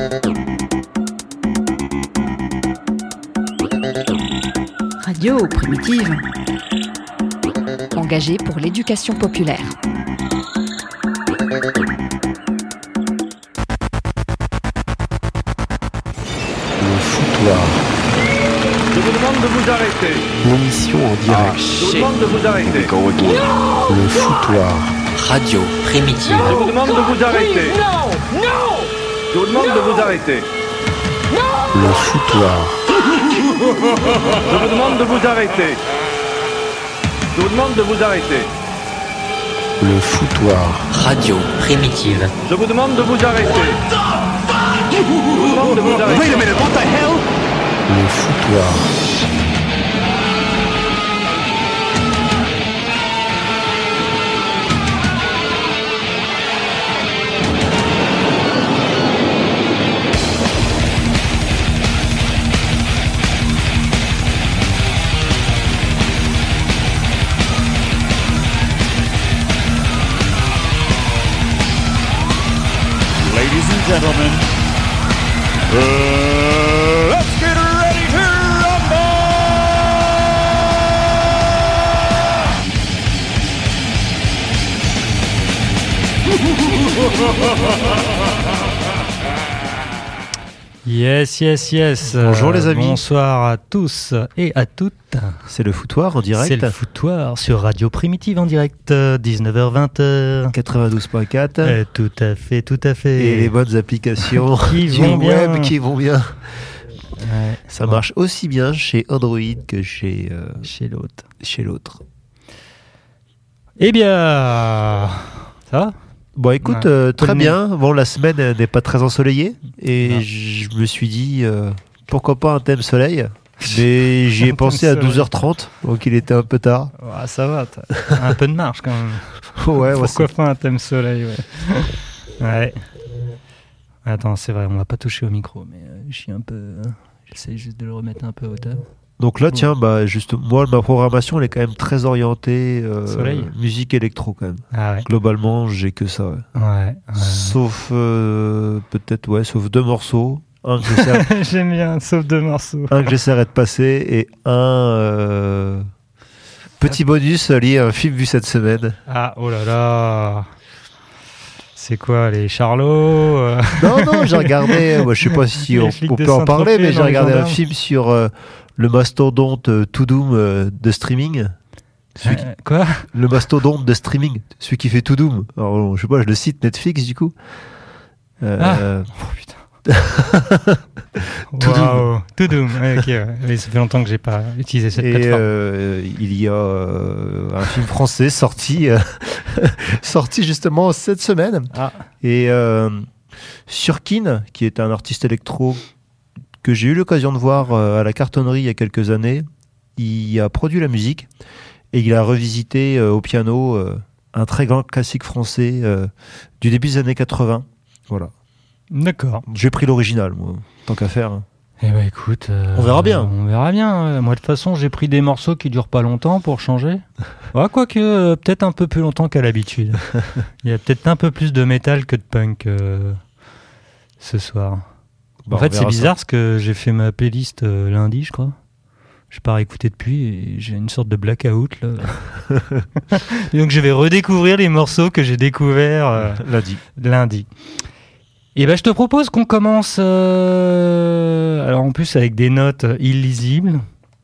Radio Primitive. Engagée pour l'éducation populaire. Le foutoir. Je vous demande de vous arrêter. L'émission en direct. Je vous demande de vous arrêter. Le foutoir. Radio Primitive. Je vous demande de vous arrêter. Je vous demande de vous arrêter. Le foutoir. Je vous demande de vous arrêter. Je vous demande de vous arrêter. Le foutoir. Radio Primitive. Je vous demande de vous arrêter. Je vous demande de vous arrêter. Wait a minute, what the hell? Le foutoir. Ladies and gentlemen, let's get ready to Yes. Bonjour les amis. Bonsoir à tous et à toutes. C'est le foutoir en direct. C'est le foutoir sur Radio Primitive en direct, 19h-20h. 92.4. Tout à fait. Et les bonnes applications Qui du vont bien. web qui vont bien. Ouais, Ça marche aussi bien chez Android que chez l'autre. Eh bien, ça va ? Bon, écoute, très bien. Bon, la semaine n'est pas très ensoleillée. Et je me suis dit, pourquoi pas un thème soleil ? Mais j'y ai pensé à 12h30, donc il était un peu tard. Ouais, ça va, t'as un peu de marge quand même. Ouais, Pourquoi pas un thème soleil, ouais. Attends, c'est vrai, on va pas toucher au micro, mais je suis un peu... J'essaie juste de le remettre un peu à hauteur. Donc là, tiens, juste moi, ma programmation, elle est quand même très orientée Soleil. musique électro quand même. Ah ouais. Globalement, j'ai que ça. Ouais. Sauf peut-être, sauf deux morceaux. Un que j'essaie, J'aime bien, sauf deux morceaux. un que j'essaierai de passer et un petit bonus lié à un film vu cette semaine. Ah, oh là là. C'est quoi, les Charlots Non, j'ai regardé, je sais pas si Les on flics de peut en parler, Saint-Tropez mais j'ai dans les regardé un gendarmes. film sur le mastodonte Tudum de streaming. Quoi ? Le mastodonte de streaming, celui qui fait Tudum. Alors, je sais pas, je le cite Netflix du coup. Oh putain. Tudum. Waouh. Tudum. Ouais, ok, ouais. Oui, ça fait longtemps que j'ai pas utilisé cette Et plateforme. il y a un film français sorti justement cette semaine. Ah. Et Surkin, qui est un artiste électro que j'ai eu l'occasion de voir à la Cartonnerie il y a quelques années, il a produit la musique et il a revisité au piano un très grand classique français du début des années 80. Voilà. D'accord. J'ai pris l'original, moi, tant qu'à faire. Hein. Eh ben écoute, On verra bien. On verra bien. Moi de toute façon, j'ai pris des morceaux qui durent pas longtemps pour changer. Ouais, quoique peut-être un peu plus longtemps qu'à l'habitude. Il y a peut-être un peu plus de métal que de punk ce soir. Bon, en fait, on verra c'est bizarre parce que j'ai fait ma playlist lundi, je crois. Je n'ai pas réécouté depuis et j'ai une sorte de blackout là. Et donc je vais redécouvrir les morceaux que j'ai découverts lundi. Et ben je te propose qu'on commence alors en plus avec des notes illisibles.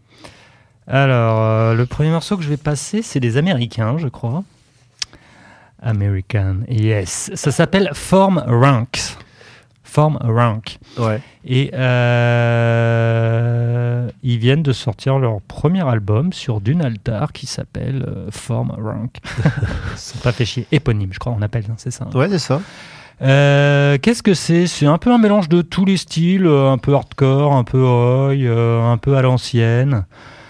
Alors le premier morceau que je vais passer, c'est des Américains, je crois. American, yes. Ça s'appelle Form Rank. Ouais. Et ils viennent de sortir leur premier album sur Dune Altar qui s'appelle Form Rank. Ils se sont pas fait chier. Éponyme, je crois, on appelle, c'est ça. Ouais, c'est ça. Qu'est-ce que c'est ? C'est un peu un mélange de tous les styles, un peu hardcore, un peu oi, un peu à l'ancienne.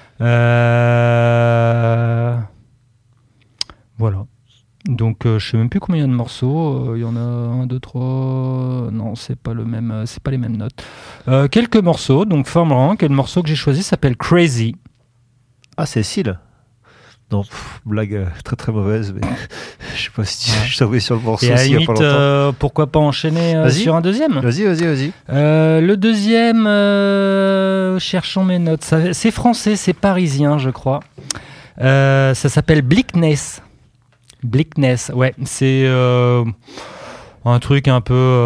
Voilà. Donc je sais même plus combien il y a de morceaux. Il y en a 1, 2, 3. Non, c'est pas le même. C'est pas les mêmes notes. Quelques morceaux. Donc Form Rank. Et le morceau que j'ai choisi s'appelle Crazy. Ah, c'est Seal. Non, blague très très mauvaise, mais je sais pas si je t'avais sur le morceau. Et à la il y a limite, pas longtemps. pourquoi pas enchaîner sur un deuxième? Vas-y. Le deuxième, cherchons mes notes. C'est français, c'est parisien, je crois. Ça s'appelle Bleakness. Bleakness, ouais. C'est un truc un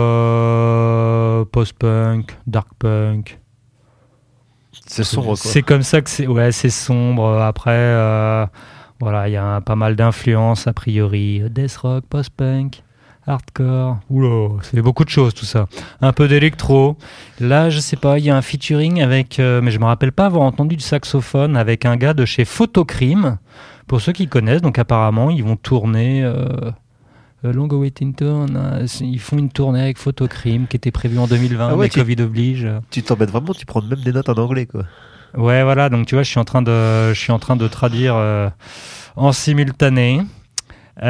peu post-punk, dark punk. C'est sombre, quoi. C'est comme ça que c'est. Ouais, c'est sombre. Après, voilà, il y a pas mal d'influences a priori. Death rock, post-punk, hardcore. Oula, c'est beaucoup de choses tout ça. Un peu d'électro. Là, je sais pas, il y a un featuring avec, mais je me rappelle pas avoir entendu du saxophone avec un gars de chez Photocrime. Pour ceux qui connaissent, donc apparemment, ils vont tourner. Long Awaiting Tour, ils font une tournée avec Photocrime qui était prévue en 2020, mais Covid oblige. Tu t'embêtes vraiment, tu prends même des notes en anglais, quoi. Ouais, voilà, donc tu vois, je suis en train de traduire en simultané. On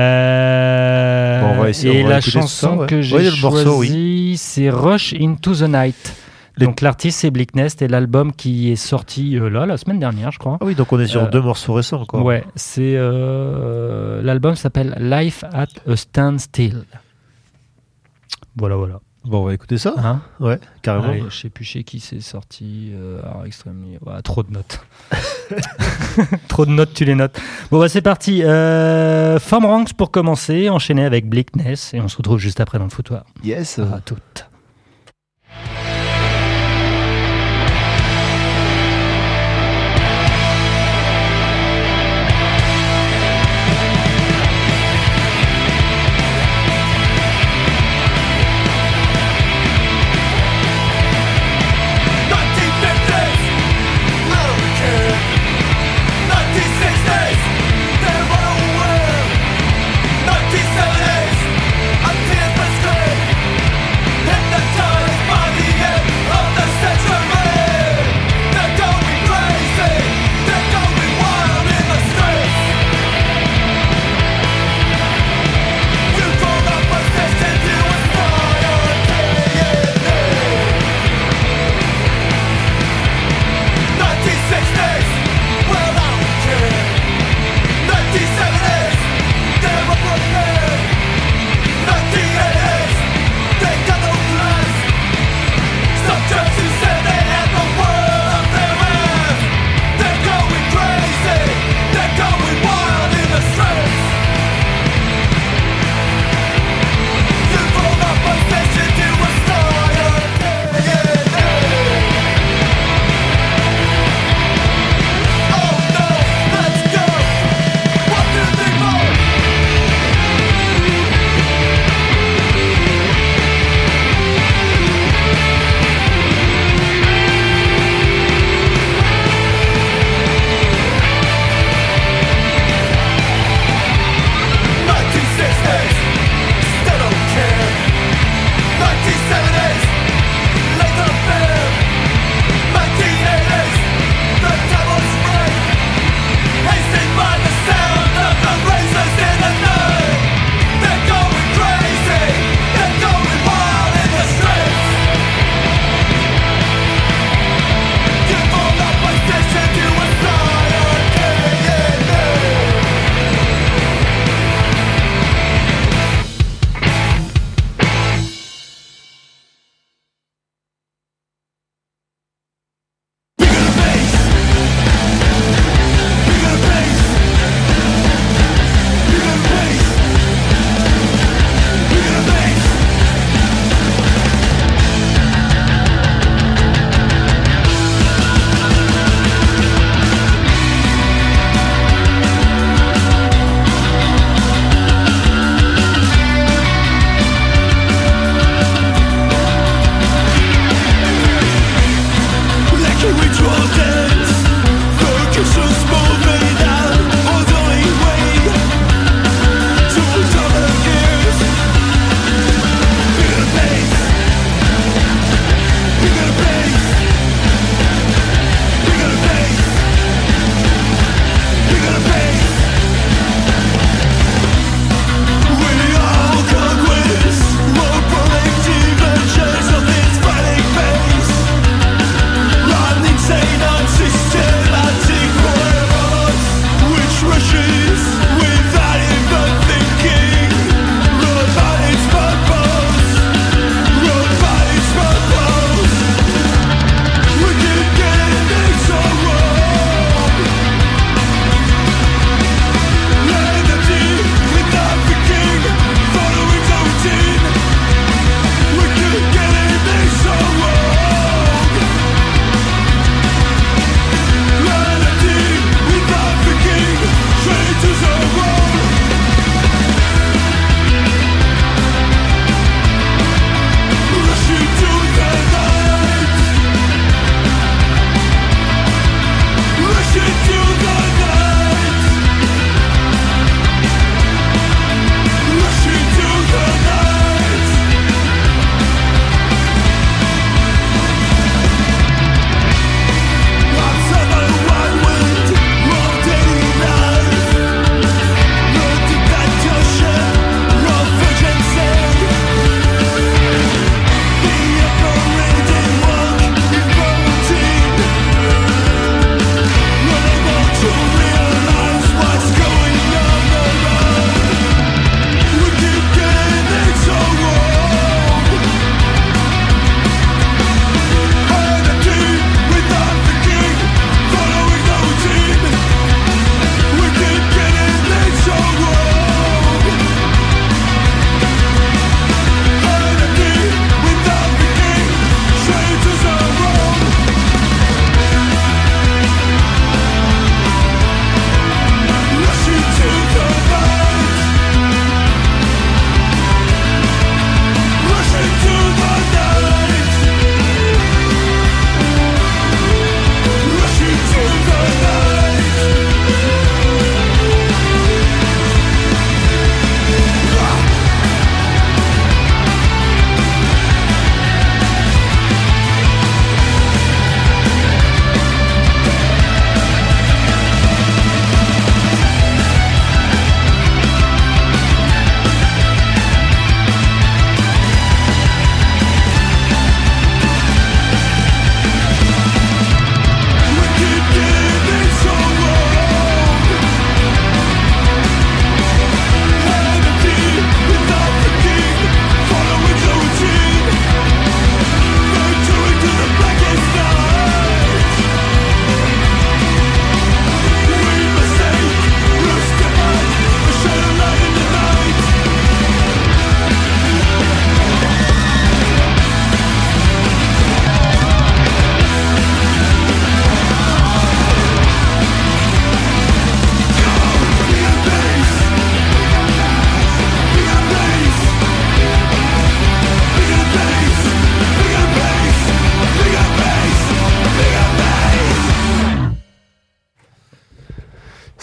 va essayer, et la chanson que j'ai choisie, c'est Rush Into the Night. Donc l'artiste c'est Bleakness et l'album qui est sorti la semaine dernière, je crois. Ah oui, donc on est sur 2 morceaux récents, quoi. Ouais, c'est l'album s'appelle Life at a Standstill. Voilà. Bon, on va écouter ça. Hein, ouais, carrément. Allez, je sais plus chez qui c'est sorti. Extremely. Ouais, trop de notes. Trop de notes, tu les notes. Bon, bah c'est parti. Form Ranks pour commencer, enchaîné avec Bleakness et on se retrouve juste après dans le foutoir. Yes. À toutes. Hit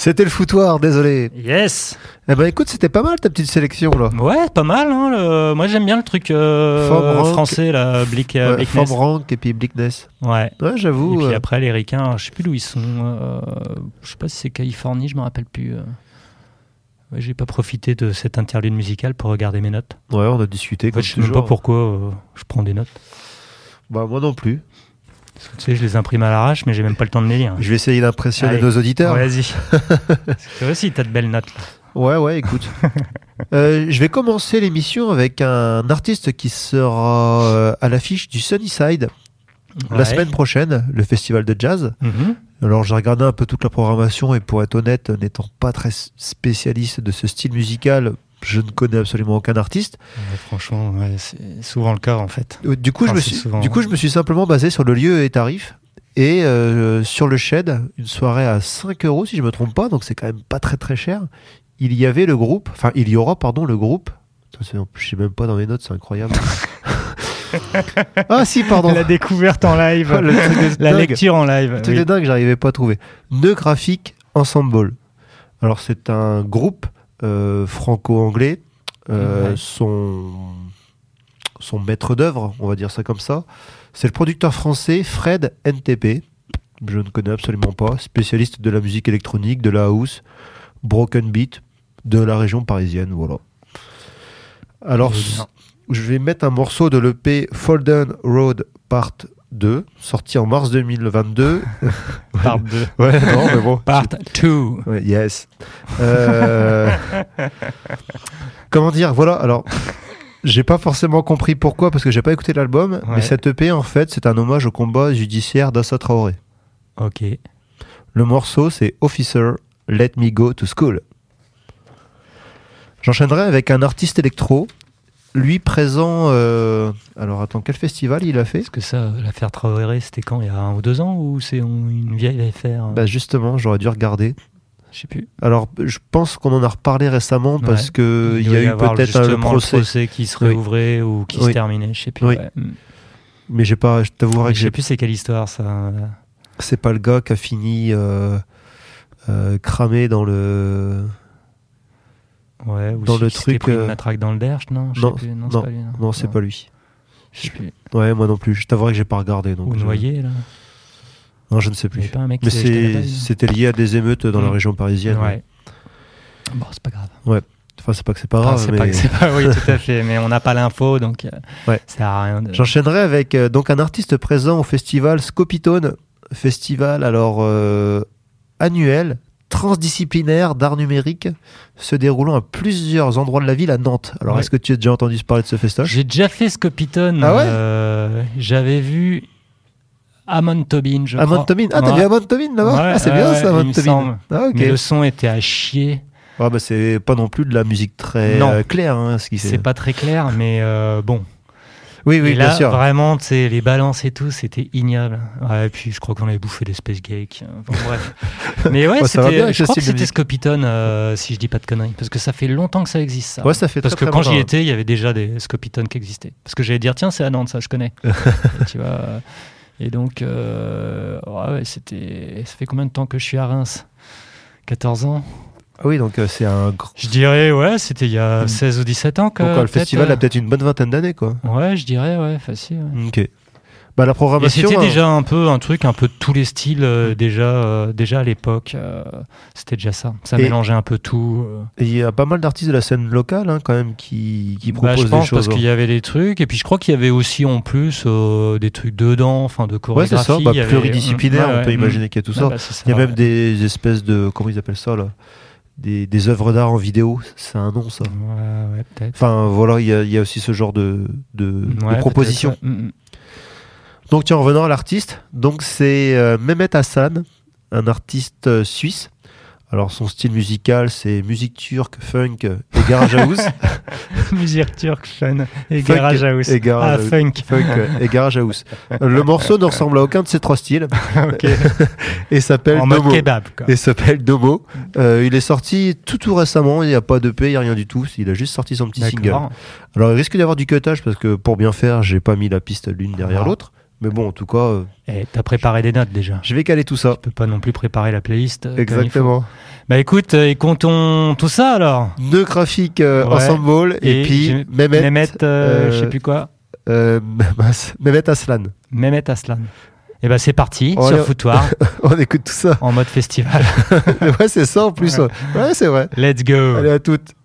C'était le foutoir, désolé. Yes. Eh ben écoute, c'était pas mal ta petite sélection là. Ouais, pas mal. Hein, moi, j'aime bien le truc français, là, Bleakness. Form Rank et puis Bleakness. Ouais. Ouais, j'avoue. Et puis après, les ricains, je sais plus d'où ils sont. Je sais pas si c'est Californie, je me rappelle plus. Ouais, j'ai pas profité de cette interlude musicale pour regarder mes notes. Ouais, on a discuté. En fait, je sais même pas pourquoi je prends des notes. Bah moi non plus. Parce que, tu sais, je les imprime à l'arrache, mais j'ai même pas le temps de les lire. Je vais essayer d'impressionner Allez. nos auditeurs. Ouais, vas-y. Toi aussi, t'as de belles notes. Là. Ouais, écoute. Je vais commencer l'émission avec un artiste qui sera à l'affiche du Sunnyside la semaine prochaine, le festival de jazz. Alors j'ai regardé un peu toute la programmation et pour être honnête, n'étant pas très spécialiste de ce style musical, je ne connais absolument aucun artiste. Ouais, franchement, ouais, c'est souvent le cas en fait. Du coup, je me suis simplement basé sur le lieu et tarif. Et sur le Shed, une soirée à 5 € si je me trompe pas, donc c'est quand même pas très très cher. Il y aura le groupe. Je sais même pas dans mes notes, c'est incroyable. Ah si, pardon. La découverte en live, la lecture en live. C'est oui. Dingue, j'arrivais pas à trouver. Neographic Ensemble. Alors c'est un groupe franco-anglais. Son maître d'œuvre, on va dire ça comme ça, c'est le producteur français Fred NTP. Je ne connais absolument pas. Spécialiste de la musique électronique, de la house, broken beat, de la région parisienne, voilà. Alors, je vais mettre un morceau de l'EP Folden Road Part 2, sorti en mars 2022. Part 2. Ouais, non, mais bon. Part 2. Ouais, yes. Comment dire, voilà, alors, j'ai pas forcément compris pourquoi, parce que j'ai pas écouté l'album, mais cette EP, en fait, c'est un hommage au combat judiciaire d'Assa Traoré. Ok. Le morceau, c'est Officer, Let Me Go to School. J'enchaînerai avec un artiste électro, lui présent... Alors attends, quel festival il a fait ? Est-ce que ça, l'affaire Traoré, c'était quand ? Il y a 1 ou 2 ans ou c'est une vieille affaire ? Bah justement, j'aurais dû regarder. Je sais plus. Alors, je pense qu'on en a reparlé récemment parce que il y a eu peut-être le procès qui se réouvrait ou qui se terminait, je sais plus. Oui. Ouais. Mais j'ai pas, je t'avouerai que je sais plus c'est quelle histoire ça. C'est pas le gars qui a fini cramé dans le. Ouais, ou dans si le truc. Pris une matraque dans le derche, non, c'est pas lui. Je sais plus. Ouais, moi non plus. Je t'avouerai que j'ai pas regardé. Donc ou noyé là. Non, je ne sais plus. Pas un mec mais c'était lié à des émeutes dans la région parisienne. Ouais. Bon, c'est pas grave. Ouais. Enfin, c'est pas que c'est pas grave. Oui, tout à fait. Mais on n'a pas l'info, donc ça sert à rien. J'enchaînerai avec donc un artiste présent au festival Scopitone. Festival alors annuel, transdisciplinaire d'art numérique, se déroulant à plusieurs endroits de la ville à Nantes. Alors, est-ce que tu as déjà entendu parler de ce festoche ? J'ai déjà fait Scopitone. Ah ouais j'avais vu Amon Tobin, je crois. Amon Tobin. Ah, t'as vu Amon Tobin là-bas ? C'est bien ça, Amon Tobin. Ah, okay. Mais le son était à chier. Ah, bah, c'est pas non plus de la musique très claire. Hein, c'est pas très clair, mais bon. Oui, et bien là, sûr. Vraiment, les balances et tout, c'était ignoble. Ouais, et puis, je crois qu'on avait bouffé des space cakes. Enfin, bref. Mais ouais, je crois que c'était Scopitone, si je dis pas de conneries. Parce que ça fait longtemps que ça existe, ça. Ouais, ça fait parce très, que très quand j'y étais, il y avait déjà des Scopitones qui existaient. Parce que j'allais dire, tiens, c'est à Nantes, ça, je connais. Tu vois. Et donc, ouais, ça fait combien de temps que je suis à Reims ? 14 ans. Ah oui, donc c'est un... Je dirais, ouais, c'était il y a 16 ou 17 ans. Donc le festival a peut-être une bonne vingtaine d'années, quoi. Ouais, je dirais, ouais, facile. Ouais. Ok. Bah, la programmation... Et c'était déjà un truc, un peu de tous les styles, déjà à l'époque. C'était déjà ça. Ça mélangeait un peu tout. Et il y a pas mal d'artistes de la scène locale, hein, quand même, qui proposent je pense, des choses. Parce qu'il y avait des trucs. Et puis je crois qu'il y avait aussi, en plus, des trucs dedans, enfin, de chorégraphie. Ouais, c'est ça. Pluridisciplinaire, on peut imaginer qu'il y a tout ça. Il y a même des espèces de... Comment ils appellent ça, là ? Des œuvres d'art en vidéo, c'est un nom, ça. Ouais, peut-être. Enfin, voilà, il y a aussi ce genre de propositions. Ouais. Donc, tiens, en revenant à l'artiste, donc c'est Mehmet Hassan, un artiste suisse. Alors, son style musical, c'est musique turque, funk et garage house. Musique turque, fun et garage house. Funk. Et garage house. Le morceau ne ressemble à aucun de ces trois styles. Ok. Et s'appelle en Domo. mode kebab, quoi. Et s'appelle Domo. Il est sorti tout récemment. Il n'y a pas d'EP, il n'y a rien du tout. Il a juste sorti son petit single. Alors, il risque d'y avoir du cutage parce que pour bien faire, j'ai pas mis la piste l'une derrière l'autre. Mais bon, en tout cas, Et t'as préparé des notes déjà. je vais caler tout ça. Tu peux pas non plus préparer la playlist. Comme il faut. Exactement. Bah écoute, et comptons tout ça alors. Deux graphiques ensemble et puis Mehmet, je sais plus quoi. Mehmet Aslan. Mehmet Aslan. Et bah c'est parti Oh, sur allez. Foutoir On écoute tout ça. en mode festival. Ouais, c'est ça en plus. Ouais. Ouais, c'est vrai. Let's go. Allez, à toutes.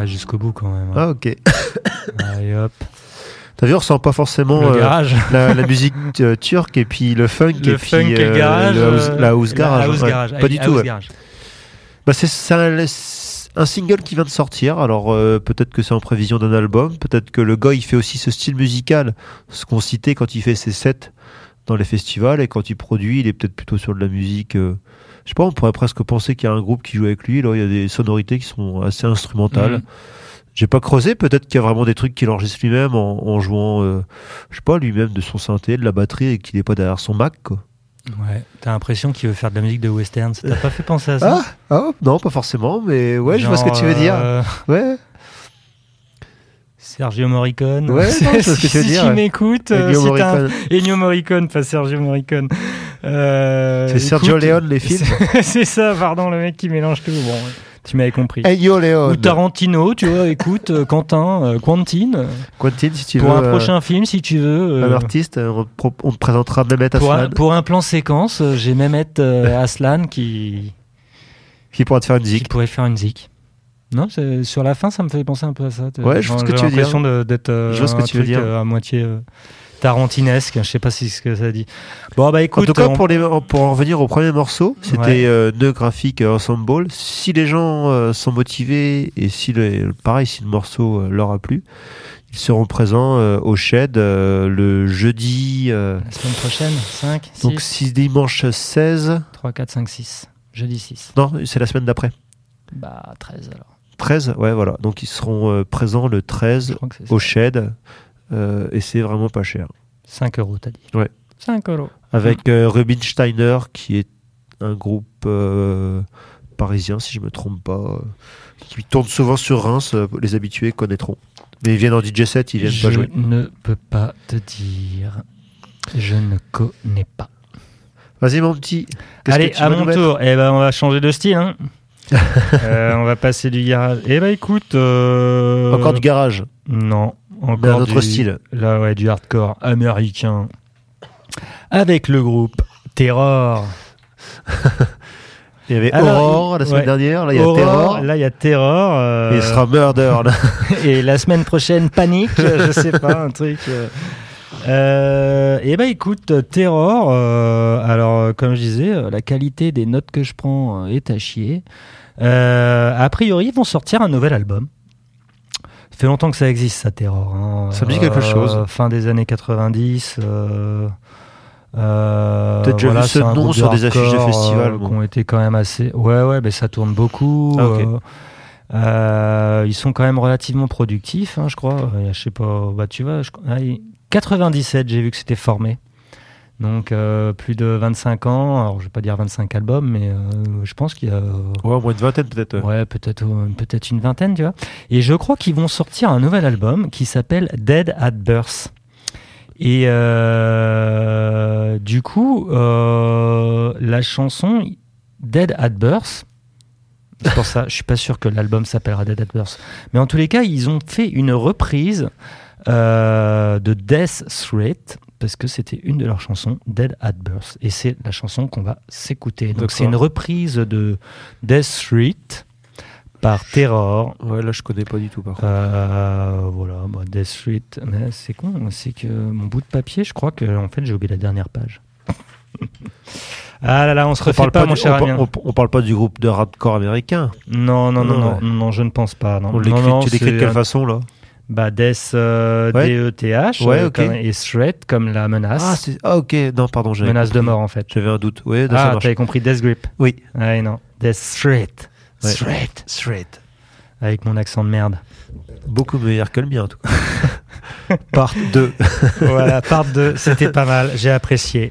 j'irai jusqu'au bout quand même. Ah, ok. Allez, hop. T'as vu, on ressent pas forcément Le garage. la musique turque et puis le funk Le et funk puis et le garage. la house garage. La house Ouais, garage. pas du tout. House Ouais. garage. Bah, c'est un single qui vient de sortir. Alors peut-être que c'est en prévision d'un album. Peut-être que le gars il fait aussi ce style musical, ce qu'on citait quand il fait ses sets dans les festivals, et quand il produit, il est peut-être plutôt sur de la musique. Je sais pas, on pourrait presque penser qu'il y a un groupe qui joue avec lui. Là, il y a des sonorités qui sont assez instrumentales. Mhm. J'ai pas creusé, peut-être qu'il y a vraiment des trucs qu'il enregistre lui-même en jouant, je sais pas, lui-même de son synthé, de la batterie, et qu'il est pas derrière son Mac, quoi. Ouais. T'as l'impression qu'il veut faire de la musique de western. Ça t'a pas fait penser à ça? Non, pas forcément, mais ouais, je vois ce que tu veux dire. Ouais. Sergio Morricone. Ouais, non, je vois ce que tu veux si dire. tu m'écoutes, Ennio si t'as Morricone. Ennio Morricone, pas Sergio Morricone. C'est Sergio Leone, les films. C'est ça, pardon, le mec qui mélange tout. Bon, tu m'avais compris. Ennio Leone. Ou Tarantino, tu vois, écoute, Quentin, Quentin, si tu pour veux. un prochain film, si tu veux. Un artiste, on te présentera Mehmet Aslan, pour un plan séquence, j'ai Mehmet Aslan qui qui pourra te faire une zik. pourrait faire une zik. Non, sur la fin, ça me fait penser un peu à ça. Ouais, je vois ce que tu veux dire. J'ai l'impression d'être Je vois ce que un tu veux truc dire. à moitié tarantinesque. Je sais pas si c'est ce que ça dit. Bon, bah En écoute, tout cas, pour en revenir au premier morceau, c'était Ouais. Nœud Graphique Ensemble. Si les gens sont motivés et si le morceau leur a plu, ils seront présents au Shed le jeudi. la semaine prochaine, 5, 6, Donc si dimanche 16. 3, 4, 5, 6. Jeudi 6. Non, c'est la semaine d'après. Bah, 13 alors. 13, ouais, voilà. Donc ils seront présents le 13 Je crois que c'est ça. au Shed. Et c'est vraiment pas cher. 5 €, t'as dit. Ouais. 5 €. Avec Rubinsteiner, qui est un groupe parisien, si je me trompe pas, qui tourne souvent sur Reims. Les habitués connaîtront. Mais ils viennent en DJ set, ils viennent pas jouer. Je ne peux pas te dire. Je ne connais pas. Vas-y, mon petit. Qu'est-ce Allez, que tu à vas nous mon mettre tour. Eh ben, on va changer de style. Hein. On va passer du garage. Eh ben, écoute. Encore du garage. Non. Mais un Encore autre style. Là, ouais, du hardcore américain. Avec le groupe Terror. Il y avait Alors, Aurore la semaine ouais. dernière. Là, il y a Aurore, Terror. Là, il y a Terror. Et il sera Murder. Là. Et la semaine prochaine, Panique. Je sais pas, un truc. Et ben écoute, Terror, alors comme je disais, la qualité des notes que je prends est à chier. A priori, ils vont sortir un nouvel album. Ça fait longtemps que ça existe, ça, Terror. Hein. Ça me dit quelque chose. Fin des années 90. T'as déjà vu ce c'est un nom groupe sur de des affiches de hardcore, festivals, qui bon. ont été quand même assez. Ouais, mais ça tourne beaucoup. Ah, ok. Ils sont quand même relativement productifs, hein, je crois. Je sais pas, bah tu vois, 97, j'ai vu que c'était formé. Donc plus de 25 ans. Alors je vais pas dire 25 albums, mais je pense qu'il y a. Ouais, au moins une vingtaine peut-être. Ouais, peut-être une vingtaine, tu vois. Et je crois qu'ils vont sortir un nouvel album qui s'appelle Dead at Birth. Et du coup, la chanson Dead at Birth, c'est pour ça, je suis pas sûr que l'album s'appellera Dead at Birth. Mais en tous les cas, ils ont fait une reprise de Death Threat, parce que c'était une de leurs chansons, Dead at Birth. Et c'est la chanson qu'on va s'écouter. Donc D'accord. c'est une reprise de Death Threat par Terror. Ouais, là je connais pas du tout par contre. Voilà, bah, Death Street. Mais c'est con, c'est que mon bout de papier, je crois que en fait j'ai oublié la dernière page. Ah là là, on se refait pas, mon cher ami. On parle pas du groupe de hardcore américain. Non, Ouais. je ne pense pas. Non. On l'écrit, Non, tu l'écris de c'est quelle façon là? Bah, Death, Ouais. D-E-T-H, Ouais, ok. et Threat comme la menace. Ok, non, pardon, j'avais Menace de compris. mort en fait. J'avais un doute. Ouais, ça marche. T'avais compris Death Grip. Oui. Ouais, non. Death Threat. Ouais. Threat. Avec mon accent de merde. Beaucoup meilleur que le mien en tout cas. Part 2. Voilà, part 2, c'était pas mal, j'ai apprécié.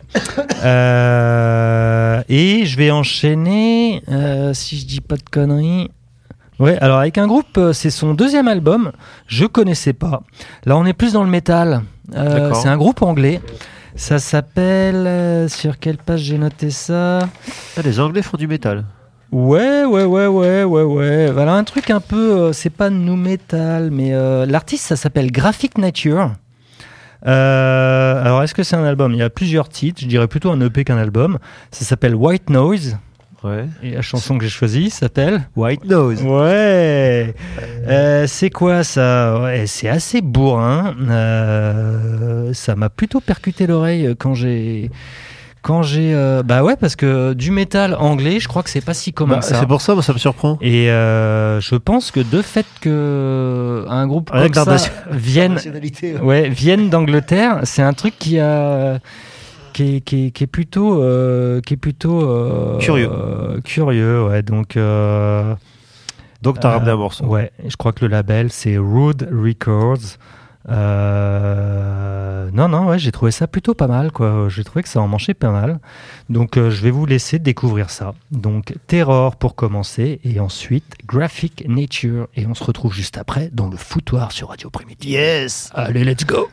Et je vais enchaîner, si je dis pas de conneries. Ouais, alors avec un groupe, c'est son deuxième album, je connaissais pas. Là, on est plus dans le métal. D'accord. C'est un groupe anglais. Ça s'appelle. Sur quelle page j'ai noté ça? Ah, les Anglais font du métal. Ouais. Voilà, un truc un peu. C'est pas nu metal, mais l'artiste, ça s'appelle Graphic Nature. Alors, est-ce que c'est un album? Il y a plusieurs titres. Je dirais plutôt un EP qu'un album. Ça s'appelle White Noise. Ouais. Et la chanson que j'ai choisie s'appelle White Nose. Ouais. C'est quoi ça? Ouais, c'est assez bourrin. Ça m'a plutôt percuté l'oreille quand j'ai bah ouais, parce que du métal anglais, je crois que c'est pas si commun que ça. C'est pour ça, moi, ça me surprend. Et je pense que de fait que un groupe Avec comme ça vienne d'Angleterre, c'est un truc qui est plutôt curieux, ouais. Donc t'as ramené un morceau. Ouais, je crois que le label c'est Rude Records. Non, ouais, j'ai trouvé ça plutôt pas mal, quoi. J'ai trouvé que ça en manchait pas mal. Donc, je vais vous laisser découvrir ça. Donc, Terror pour commencer, et ensuite Graphic Nature. Et on se retrouve juste après dans le foutoir sur Radio Primitive. Yes! Allez, let's go!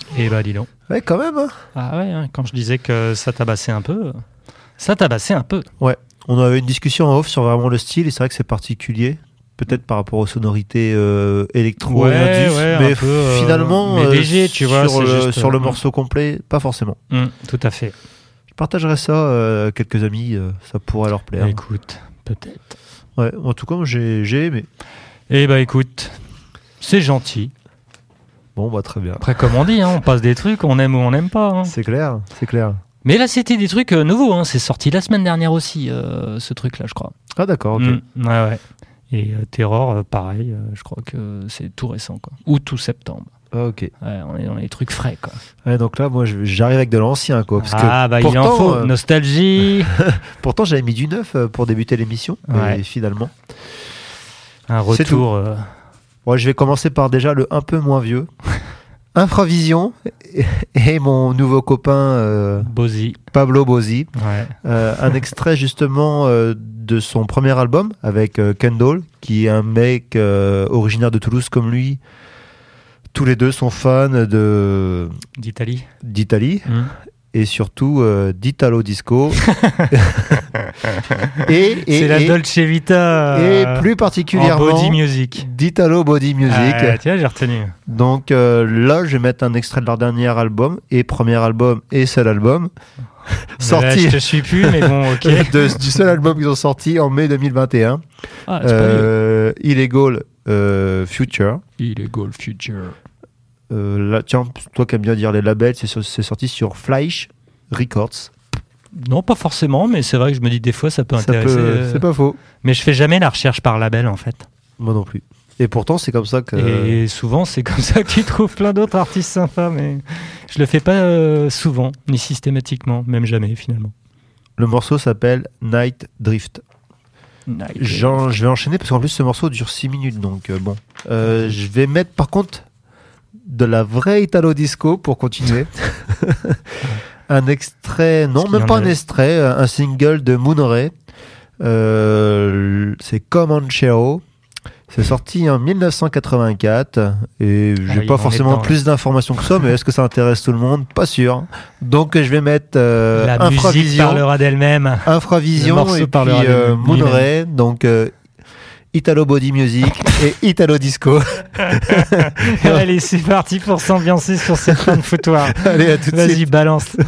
Et bah dis donc. Ouais, quand même. Hein. Ah ouais, hein, quand je disais que ça tabassait un peu, ça tabassait un peu. Ouais. On avait une discussion en off sur vraiment le style, et c'est vrai que c'est particulier. Peut-être par rapport aux sonorités électro et indus, mais un peu, finalement, mais léger, tu vois, sur le morceau complet, pas forcément. Tout à fait. Je partagerai ça à quelques amis, ça pourrait leur plaire. Écoute, peut-être. Ouais, en tout cas, j'ai aimé. Eh bah écoute, c'est gentil. Bon, bah très bien. Après, comme on dit, hein, on passe des trucs, on aime ou on n'aime pas. Hein. C'est clair, c'est clair. Mais là, c'était des trucs nouveaux. Hein. C'est sorti la semaine dernière aussi, ce truc-là, je crois. Ah d'accord, ok. Ouais. Et Terror, pareil, je crois que c'est tout récent, quoi. Ou tout septembre. Ah ok. Ouais, on est dans les trucs frais, quoi. Ouais, donc là, moi, j'arrive avec de l'ancien, quoi. Parce que bah pourtant, il en faut. Nostalgie. Pourtant, j'avais mis du neuf pour débuter l'émission, ouais. Et finalement... Un retour... Ouais, je vais commencer par déjà le un peu moins vieux. Infravision et mon nouveau copain Bozzi. Pablo Bozzi. Ouais. Un extrait justement de son premier album avec Kendall, qui est un mec originaire de Toulouse comme lui. Tous les deux sont fans d'Italie et surtout d'Italo Disco. C'est la Dolce Vita et plus particulièrement body music. d'Italo Body Music. Tiens, j'ai retenu. Donc là, je vais mettre un extrait de leur dernier album, et premier album et seul album. Sorti. Là, je te suis plus, mais bon, ok. Du seul album qu'ils ont sorti en mai 2021. Ah, c'est pas vieux. Illegal Future. Illegal Future. Là, tiens, toi qui aimes bien dire les labels, c'est sorti sur Flash Records. Non, pas forcément, mais c'est vrai que je me dis des fois ça peut intéresser. C'est pas faux. Mais je fais jamais la recherche par label en fait. Moi non plus. Et pourtant, c'est comme ça que. Et souvent, c'est comme ça que tu trouves plein d'autres artistes sympas, mais je le fais pas souvent, ni systématiquement, même jamais finalement. Le morceau s'appelle Night Drift. Je vais enchaîner parce qu'en plus ce morceau dure 6 minutes, donc bon. Je vais mettre par contre de la vraie Italo Disco pour continuer. Un extrait, non, même pas un extrait, un single de Moon Ray. C'est Comanchero. C'est sorti en 1984 et j'ai pas forcément plus d'informations que ça, mais est-ce que ça intéresse tout le monde? Pas sûr. Donc je vais mettre la musique parlera d'elle-même. Infravision et puis Moon Ray, donc Italo Body Music et Italo Disco. Allez, c'est parti pour s'ambiancer sur cette fin de foutoir. Allez, à tout de suite. Vas-y, balance.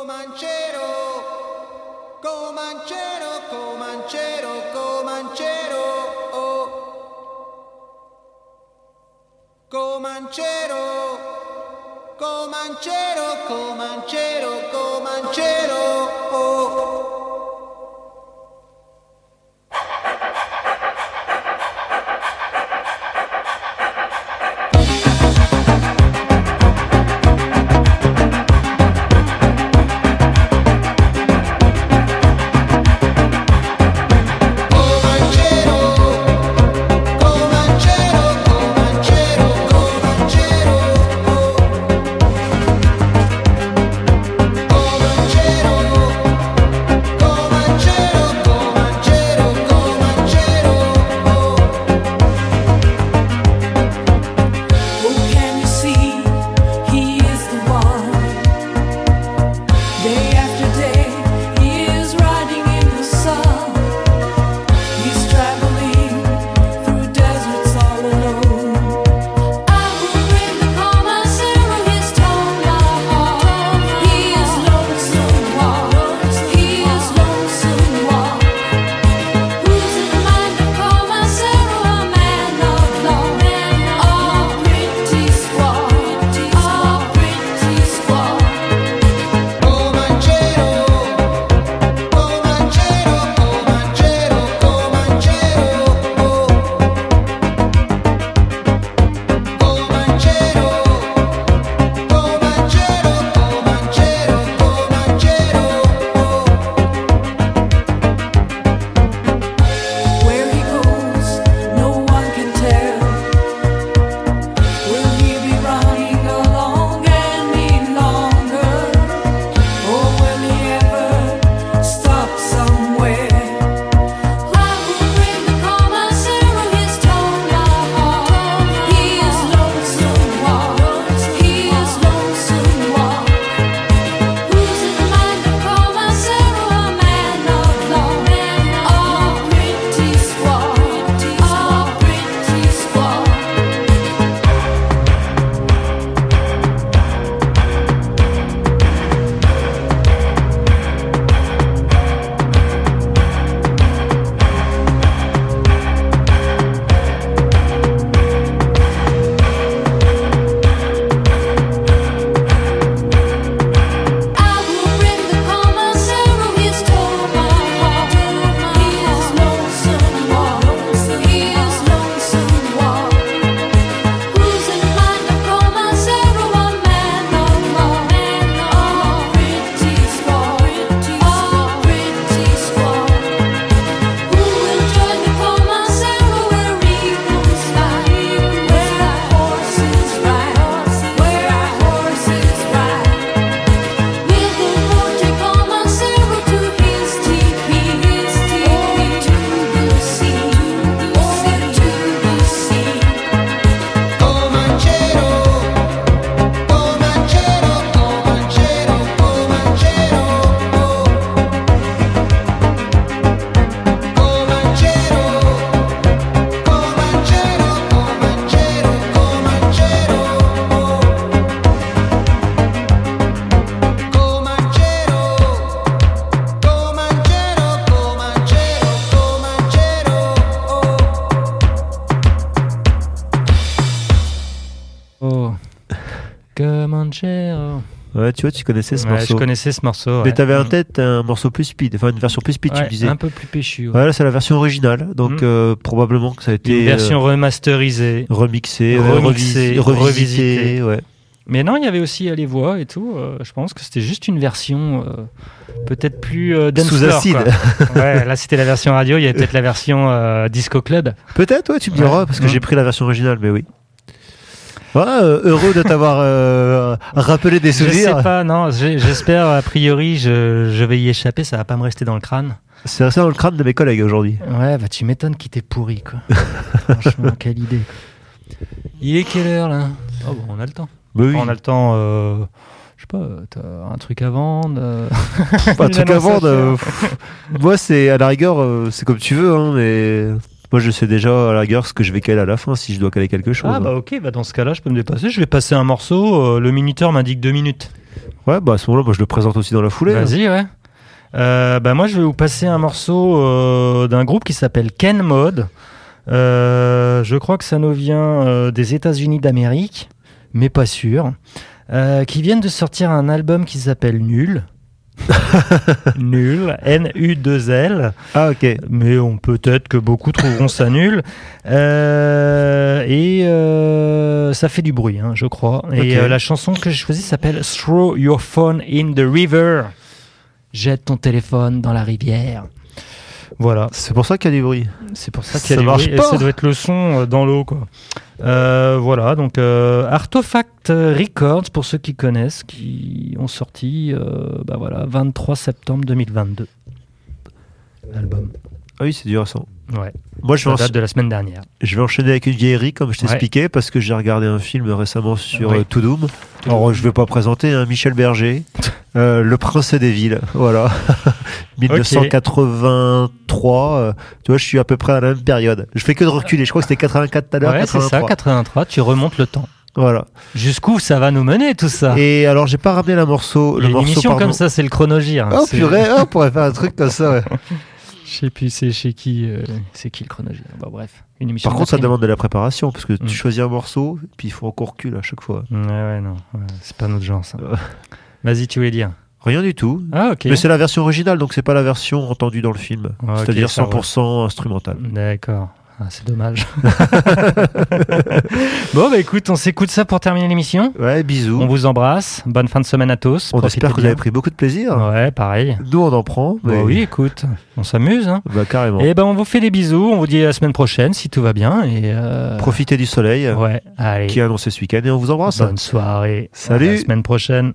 Comanchero. Ouais, tu vois, tu connaissais ce Ouais, morceau. je connaissais ce morceau. Mais ouais. t'avais en tête un morceau plus speed, enfin une version plus speed, tu Ouais, me disais. un peu plus péchu. Ouais. Voilà, c'est la version originale, donc probablement que ça a été Une version remasterisée. remixé, remixée, revisité, ouais. Mais non, il y avait aussi les voix et tout. Je pense que c'était juste une version peut-être plus dance Sous floor, acide. quoi. Ouais, là c'était la version radio, il y avait peut-être la version Disco Club. Peut-être, ouais, tu me diras, parce que j'ai pris la version originale, mais oui. Voilà, heureux de t'avoir rappelé des Je souvenirs. sais pas, non, j'espère, a priori, je vais y échapper, ça va pas me rester dans le crâne. C'est resté dans le crâne de mes collègues aujourd'hui. Ouais, bah tu m'étonnes qu'il t'ait pourri, quoi. Franchement, quelle idée. Quoi. Il est quelle heure, là? Oh, bon, on a le temps. Bah oui. On a le temps, je sais pas, t'as un truc à vendre Un truc à vendre, moi, c'est à la rigueur, c'est comme tu veux, hein, mais moi, je sais déjà à la rigueur ce que je vais caler à la fin si je dois caler quelque chose. Ah bah ok, bah dans ce cas-là, je peux me dépasser. Je vais passer un morceau, le minuteur m'indique 2 minutes. Ouais, bah à ce moment-là, moi je le présente aussi dans la foulée. Vas-y, ouais. Moi, je vais vous passer un morceau d'un groupe qui s'appelle Ken Mode. Je crois que ça nous vient des États-Unis d'Amérique, mais pas sûr. Qui viennent de sortir un album qui s'appelle Nul. Nul, N-U-2-L. Ah, ok. Mais peut-être que beaucoup trouveront ça nul. Ça fait du bruit, hein, je crois. Et Ok. la chanson que j'ai choisie s'appelle Throw Your Phone in the River. Jette ton téléphone dans la rivière. Voilà. C'est pour ça qu'il y a du bruit. C'est pour ça qu'il y a Ça du marche bruit. pas. Et ça doit être le son dans l'eau, quoi. Voilà, donc Artefact Records, pour ceux qui connaissent, qui ont sorti 23 septembre 2022. L'album. Ah oui, c'est du récent. Ouais. Moi, Ça date de la semaine dernière. je vais enchaîner avec une vieillerie, comme je t'expliquais, parce que j'ai regardé un film récemment sur Oui. To Doom. Alors, je vais pas présenter Michel Berger, Le Prince des Villes. Voilà. 1983. Tu vois, je suis à peu près à la même période. Je fais que de reculer. Je crois que c'était 84 tout à l'heure. Ouais, c'est 83. ça, 83, tu remontes le temps. Voilà. Jusqu'où ça va nous mener, tout ça? Et alors, j'ai pas ramené Il y a une émission pardon. comme ça, c'est le chronogire. Oh C'est- purée, on pourrait faire un truc comme ça. Ouais. Je sais plus, c'est chez qui c'est qui le chronogire. Bah, bref, une émission. Par contre, ça de demande de la préparation, parce que Mm. tu choisis un morceau, puis il faut encore recul à chaque fois. Ouais, non, c'est pas notre genre, ça. Vas-y, tu voulais dire. Rien du tout. Ah, ok. Mais c'est la version originale, donc c'est pas la version entendue dans le film. Ah, ok, C'est-à-dire ça 100% instrumental. D'accord. Ah, c'est dommage. Bon, bah écoute, on s'écoute ça pour terminer l'émission. Ouais, bisous. On vous embrasse. Bonne fin de semaine à tous. On Profitez espère que vous bien. avez pris beaucoup de plaisir. Ouais, pareil. Nous, on en prend. Bah Mais... oui, écoute, on s'amuse. Hein. Bah, carrément. Et ben, on vous fait des bisous. On vous dit à la semaine prochaine si tout va bien. Et Profitez du soleil ouais, allez. qui est annoncé ce week-end et on vous embrasse. Bonne soirée. Salut. À la semaine prochaine.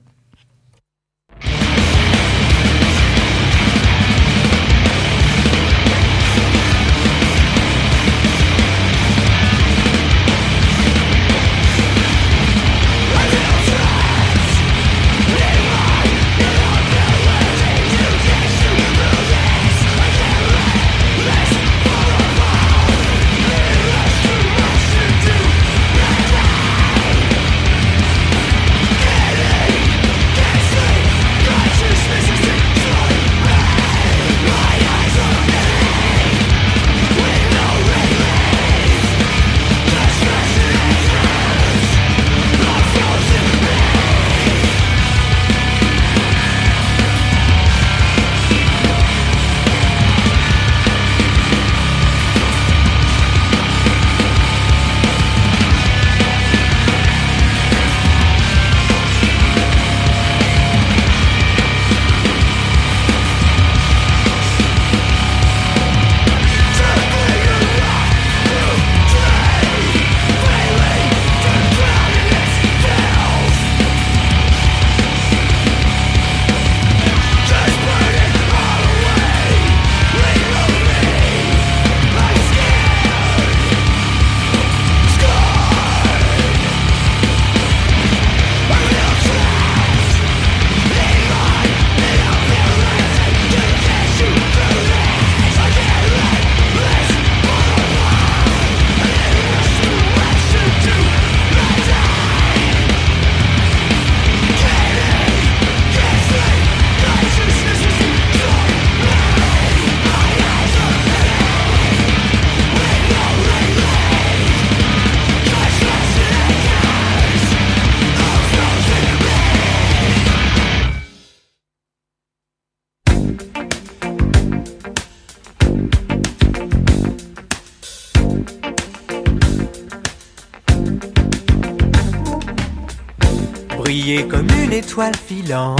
Briller comme une étoile filante,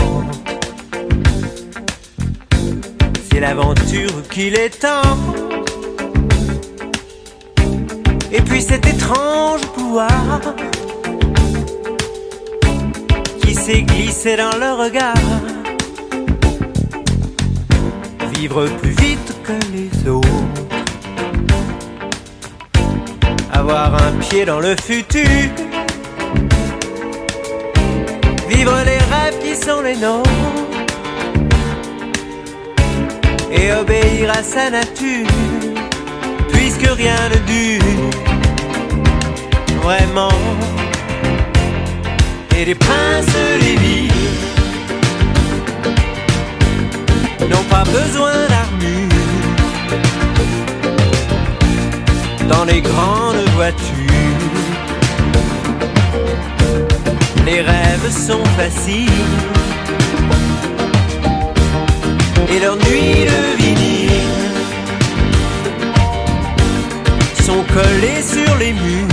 c'est l'aventure qu'il est temps. Et puis cet étrange pouvoir qui s'est glissé dans le regard, vivre plus vite que les autres, avoir un pied dans le futur, vivre les rêves qui sont les nôtres et obéir à sa nature, puisque rien ne dure vraiment. Et les princes des villes n'ont pas besoin d'armure. Dans les grandes voitures, les rêves sont faciles et leurs nuits de vinyle sont collées sur les murs.